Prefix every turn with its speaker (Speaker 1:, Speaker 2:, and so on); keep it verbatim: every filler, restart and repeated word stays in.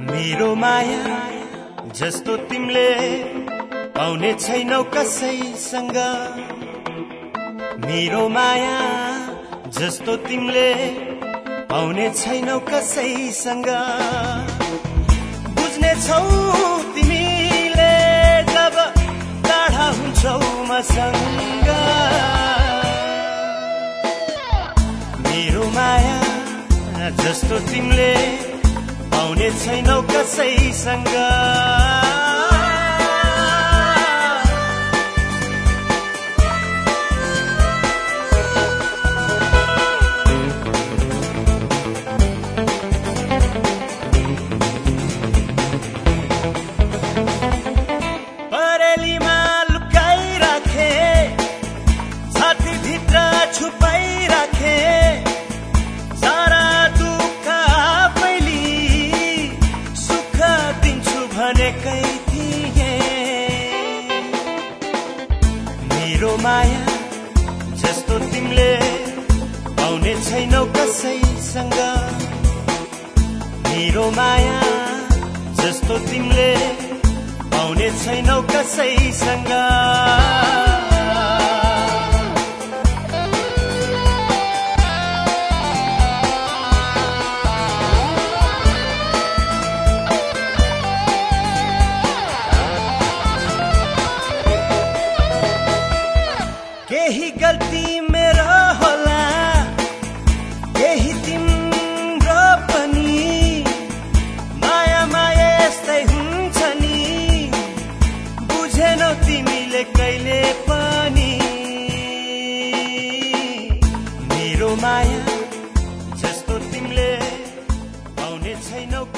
Speaker 1: मेरो माया जस्तो तिमीले पाउने छैनौ कसैसँग। मेरो माया जस्तो तिमीले पाउने छैनौ कसैसँग। बुझ्ने छौ तिमीले जब टाढा हुन्छौ मसँग। मेरो माया जस्तो तिमीले पाउने छैनौ कसैसँग। परेलीमा लुकाइराखे, छातीभित्र छुपाइराखे, सारा दुःख आफैले सुख दिन्छु भनेकै थिए। मेरो माया जस्तो तिमीले पाउने छैनौ कसैसँग। मेरो माया जस्तो तिमीले पाउने छैनौ कसैसँग। केही गल्ती मेरो होला, केही तिम्रो पनि। माया माया यस्तै हुन्छ नि, बुझेनौ तिमीले कहिले पनि। मेरो माया जस्तो तिमीले पाउने छैनौ